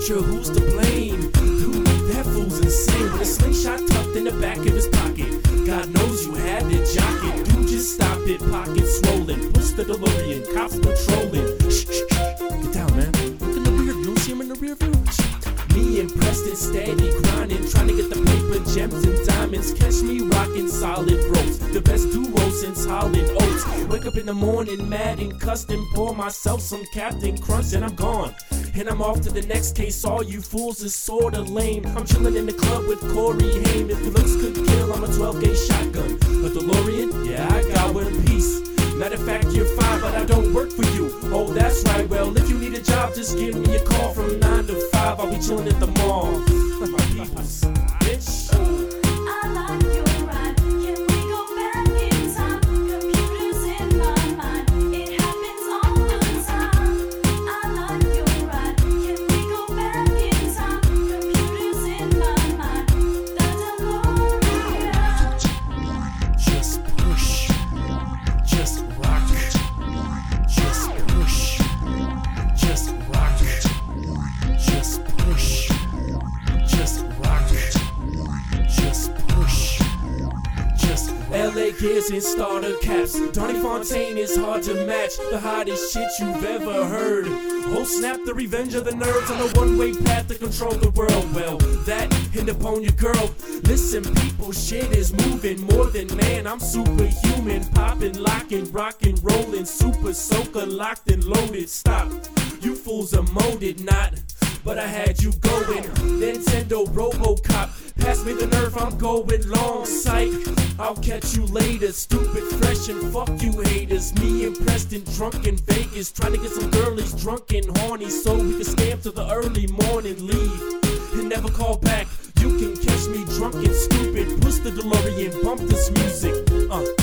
sure who's to blame. Dude, that fool's insane with a slingshot tucked in the back of his pocket. God knows you had to jock it. Dude, just stop it, pocket swollen. Push the DeLorean, cops patrolling. Shh, shh, shh. Get down, man. Look in the rear view, see him in the rear view. Me and Preston steady grinding, trying to get the paper, gems and diamonds. Catch me rocking solid ropes, the best duo since Holland Oats. Wake up in the morning mad and cussed and pour myself some Captain Crunch and I'm gone. And I'm off to the next case, all you fools is sorta lame. I'm chilling in the club with Corey Haim. If your looks could kill, I'm a 12-gauge shotgun. A DeLorean, yeah, I got one piece. Matter of fact, you're fine, but I don't work for you. Oh, that's right, well, if you need a job, just give me a call from 9 to 5. I'll be chilling at the mall. My peoples, bitch. LA gears and starter caps. Donnie Fontaine is hard to match. The hottest shit you've ever heard. Oh snap, the revenge of the nerds on a one-way path to control the world. Well, that and upon your girl. Listen, people, shit is moving more than man. I'm superhuman, popping, locking, rocking, rolling, super soaker, locked and loaded. Stop, you fools are molded, not. But I had you going. Nintendo RoboCop, pass me the nerve, I'm going long. Psych, I'll catch you later. Stupid, fresh, and fuck you haters. Me and Preston drunk in Vegas, trying to get some girlies drunk and horny, so we can scam till the early morning. Leave and never call back. You can catch me drunk and stupid. Push the DeLorean, bump this music.